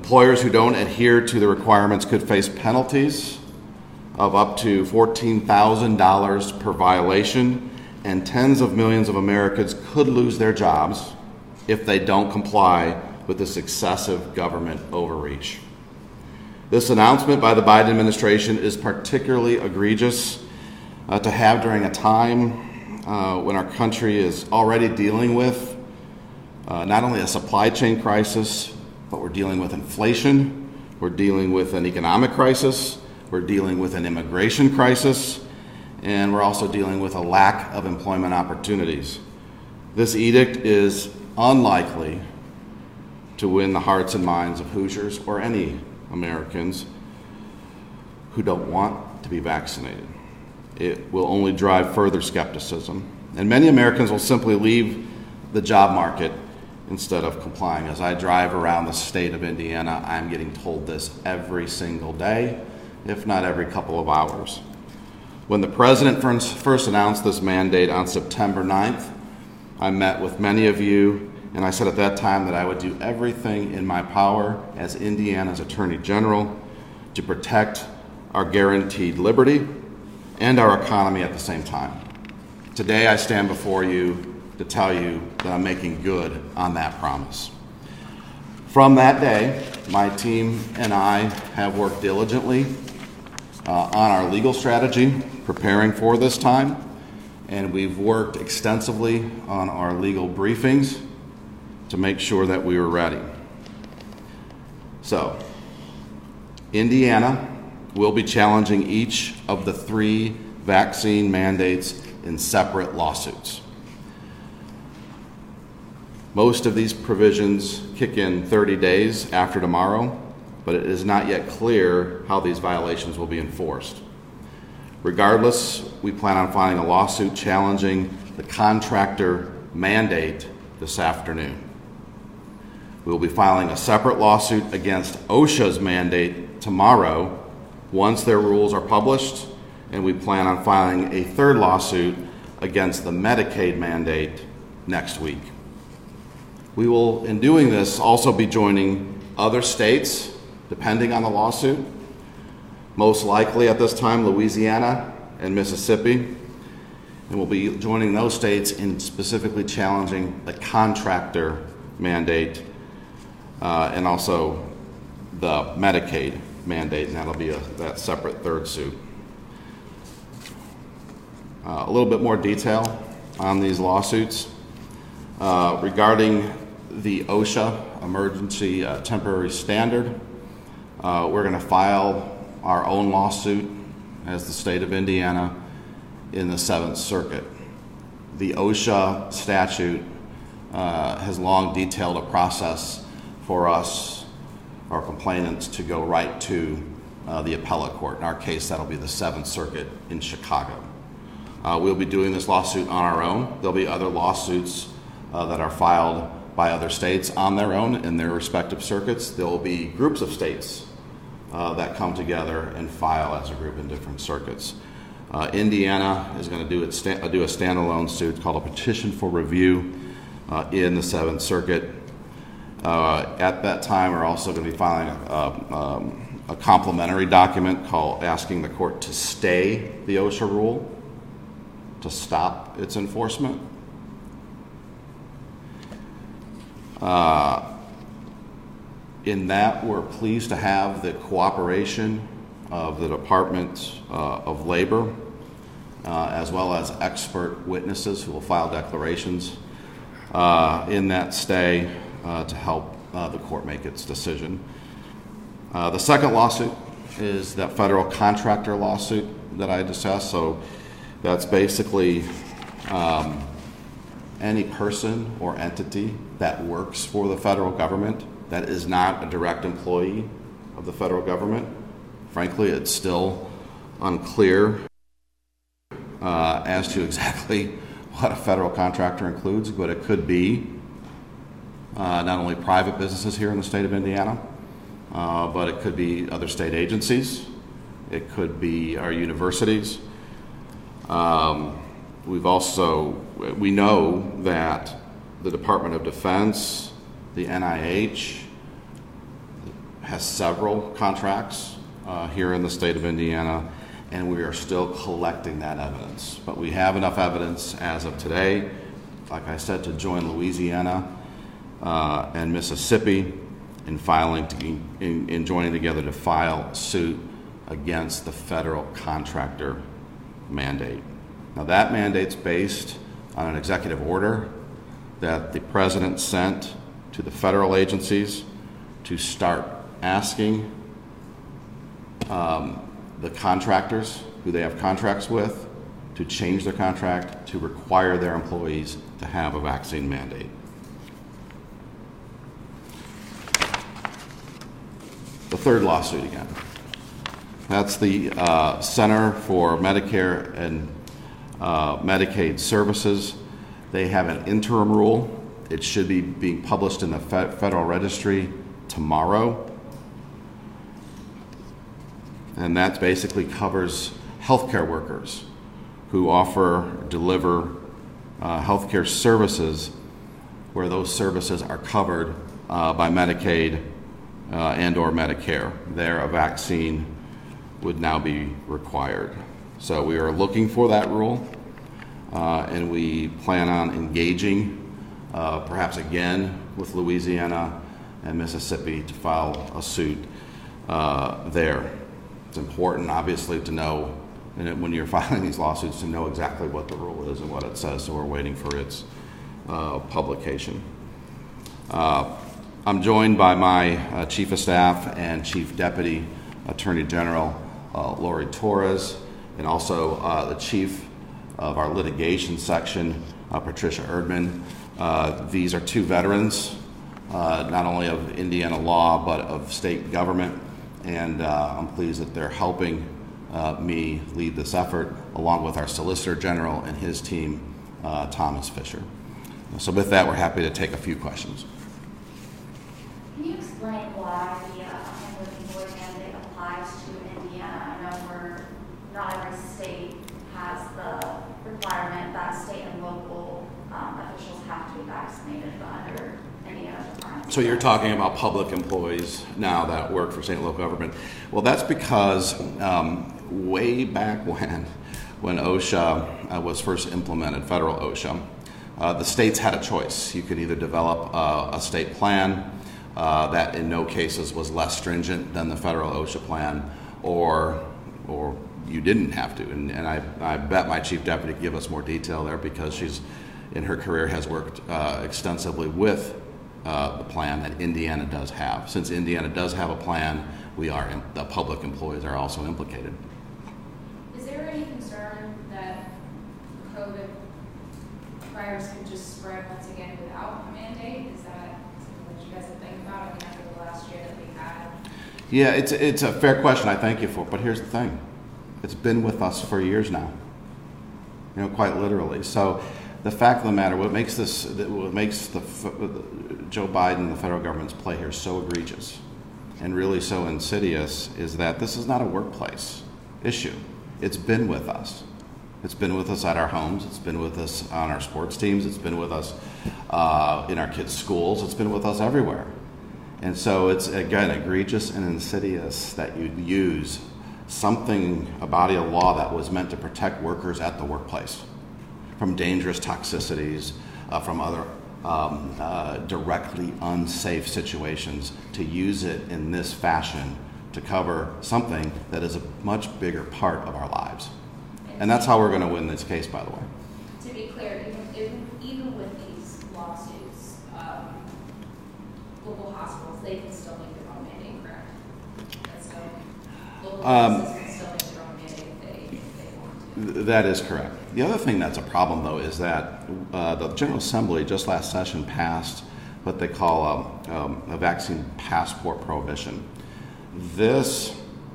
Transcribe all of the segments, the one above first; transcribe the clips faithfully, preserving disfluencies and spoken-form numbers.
Employers who don't adhere to the requirements could face penalties of up to fourteen thousand dollars per violation, and tens of millions of Americans could lose their jobs if they don't comply with this excessive government overreach. This announcement by the Biden administration is particularly egregious uh, to have during a time uh, when our country is already dealing with uh, not only a supply chain crisis, but we're dealing with inflation, we're dealing with an economic crisis, we're dealing with an immigration crisis, and we're also dealing with a lack of employment opportunities. This edict is unlikely to win the hearts and minds of Hoosiers or any Americans who don't want to be vaccinated. It will only drive further skepticism, and many Americans will simply leave the job market instead of complying. As I drive around the state of Indiana, I'm getting told this every single day, if not every couple of hours. When the president first announced this mandate on September ninth, I met with many of you, and I said at that time that I would do everything in my power as Indiana's Attorney General to protect our guaranteed liberty and our economy at the same time. Today I stand before you to tell you that I'm making good on that promise. From that day, my team and I have worked diligently uh, on our legal strategy, preparing for this time, and we've worked extensively on our legal briefings to make sure that we were ready. So, Indiana will be challenging each of the three vaccine mandates in separate lawsuits. Most of these provisions kick in thirty days after tomorrow, but it is not yet clear how these violations will be enforced. Regardless, we plan on filing a lawsuit challenging the contractor mandate this afternoon. We will be filing a separate lawsuit against OSHA's mandate tomorrow once their rules are published, and we plan on filing a third lawsuit against the Medicaid mandate next week. We will, in doing this, also be joining other states, depending on the lawsuit, most likely at this time Louisiana and Mississippi, and we'll be joining those states in specifically challenging the contractor mandate uh, and also the Medicaid mandate, and that'll be a, that separate third suit. Uh, a little bit more detail on these lawsuits. Uh, regarding the OSHA Emergency uh, Temporary Standard, uh, we're going to file our own lawsuit as the state of Indiana in the Seventh Circuit. The OSHA statute uh, has long detailed a process for us, our complainants, to go right to uh, the appellate court. In our case, that'll be the Seventh Circuit in Chicago. Uh, we'll be doing this lawsuit on our own. There'll be other lawsuits uh, that are filed by other states on their own in their respective circuits. There will be groups of states uh, that come together and file as a group in different circuits. Uh, Indiana is going to do, it sta- do a standalone suit called a petition for review uh, in the Seventh Circuit. Uh, at that time, we're also going to be filing a, um, a complementary document called asking the court to stay the OSHA rule, to stop its enforcement. Uh, in that, we're pleased to have the cooperation of the Department uh, of Labor, uh, as well as expert witnesses who will file declarations uh, in that stay uh, to help uh, the court make its decision. Uh, the second lawsuit is that federal contractor lawsuit that I discussed. So that's basically um, any person or entity that works for the federal government that is not a direct employee of the federal government. Frankly, it's still unclear uh, as to exactly what a federal contractor includes, but it could be uh, not only private businesses here in the state of Indiana, uh, but it could be other state agencies. It could be our universities. Um, we've also, we know that the Department of Defense, the N I H, has several contracts uh, here in the state of Indiana, and we are still collecting that evidence. But we have enough evidence as of today, like I said, to join Louisiana uh, and Mississippi in filing to, in, in joining together to file suit against the federal contractor mandate. Now that mandate's based on an executive order that the president sent to the federal agencies to start asking um, the contractors who they have contracts with to change their contract to require their employees to have a vaccine mandate. The third lawsuit again. That's the uh, Center for Medicare and uh, Medicaid Services. They have an interim rule. It should be being published in the Fe- Federal Registry tomorrow. And that basically covers healthcare workers who offer, deliver uh, healthcare services where those services are covered uh, by Medicaid uh, and or Medicare. There, a vaccine would now be required. So we are looking for that rule, uh, and we plan on engaging uh, perhaps again with Louisiana and Mississippi to file a suit uh, there. It's important, obviously, to know when you're filing these lawsuits to know exactly what the rule is and what it says, so we're waiting for its uh, publication. Uh, I'm joined by my uh, Chief of Staff and Chief Deputy Attorney General, uh, Lori Torres, and also uh, the Chief of our litigation section, uh, Patricia Erdman. Uh, these are two veterans, uh, not only of Indiana law, but of state government, and uh, I'm pleased that they're helping uh, me lead this effort, along with our Solicitor General and his team, uh, Thomas Fisher. So with that, we're happy to take a few questions. Can you explain why the uh, working boy mandate applies to Indiana? I know we're, not every state has the requirement that state and local um, officials have to be vaccinated, but under Indiana's requirements. So you're talking about public employees now that work for state and local government. Well, that's because um, way back when, when OSHA uh, was first implemented, federal OSHA, uh, the states had a choice. You could either develop uh, a state plan uh, that in no cases was less stringent than the federal OSHA plan, or or you didn't have to. And, and I, I bet my chief deputy could give us more detail there, because she's, in her career, has worked uh, extensively with uh, the plan that Indiana does have. Since Indiana does have a plan, we are, in, the public employees are also implicated. Is there any concern that COVID virus could just spread once again without a mandate? Is that something that you guys have think about? I mean, after the last year that we had. Yeah, it's it's a fair question. I thank you for it. But here's the thing: it's been with us for years now. You know, quite literally. So, the fact of the matter, what makes this, what makes the Joe Biden, the federal government's play here so egregious and really so insidious, is that this is not a workplace issue. It's been with us. It's been with us at our homes. It's been with us on our sports teams. It's been with us uh, in our kids' schools. It's been with us everywhere. And so it's, again, egregious and insidious that you use something, a body of law that was meant to protect workers at the workplace from dangerous toxicities, uh, from other um, uh, directly unsafe situations, to use it in this fashion to cover something that is a much bigger part of our lives. And that's how we're going to win this case, by the way. To be clear, even, even, even with these lawsuits, um, local hospitals, they can still make their own mandate, correct? That's no, local Um, businesses can still make their own mandate if they, if they want to. That is correct. The other thing that's a problem, though, is that uh, the General Assembly just last session passed what they call a, um, a vaccine passport prohibition. This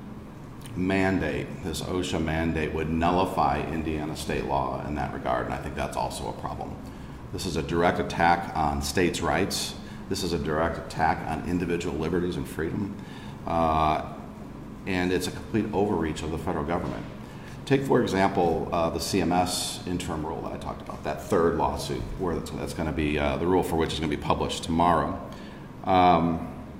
mandate, this OSHA mandate, would nullify Indiana state law in that regard, and I think that's also a problem. This is a direct attack on states' rights. This is a direct attack on individual liberties and freedom, uh, and it's a complete overreach of the federal government. Take, for example, uh, the C M S interim rule that I talked about, that third lawsuit, where that's, that's going to be, uh, the rule for which is going to be published tomorrow. Um,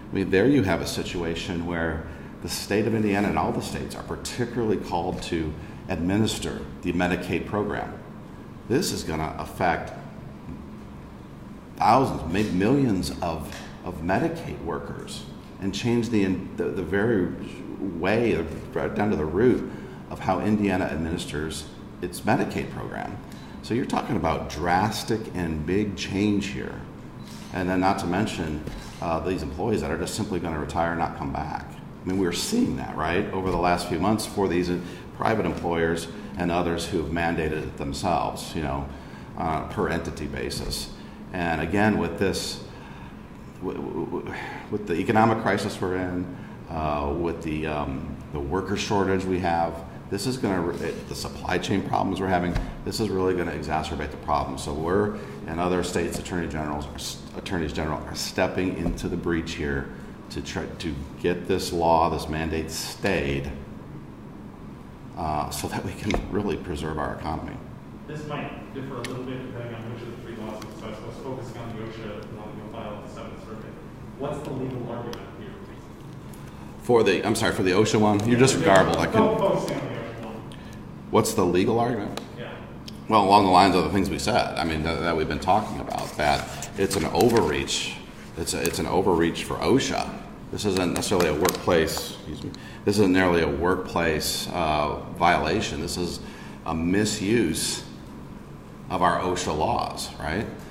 I mean, there you have a situation where the state of Indiana and all the states are particularly called to administer the Medicaid program. This is going to affect thousands, maybe millions of, of Medicaid workers and change the, the, the very way, right down to the root of how Indiana administers its Medicaid program. So you're talking about drastic and big change here. And then not to mention uh, these employees that are just simply going to retire and not come back. I mean, we're seeing that, right, over the last few months for these private employers and others who have mandated it themselves, you know, on a per entity basis. And again, with this, with the economic crisis we're in, uh, with the, um, the worker shortage we have, this is going to, the supply chain problems we're having, this is really going to exacerbate the problem. So we're, and other states' attorney generals, attorneys general are stepping into the breach here to try to get this law, this mandate stayed, uh, so that we can really preserve our economy. This might differ a little bit depending on which of the three laws it was. I was focusing on the OSHA law you filed at the Seventh Circuit. What's the legal argument here? For the, I'm sorry, for the OSHA one, you're just garbled. I Don't couldn't. focus on the OSHA one. What's the legal argument? Yeah. Well, along the lines of the things we said. I mean, that, that we've been talking about. That it's an overreach. It's a, it's an overreach for OSHA. This isn't necessarily a workplace. Excuse me. This isn't nearly a workplace uh, violation. This is a misuse of our OSHA laws, right?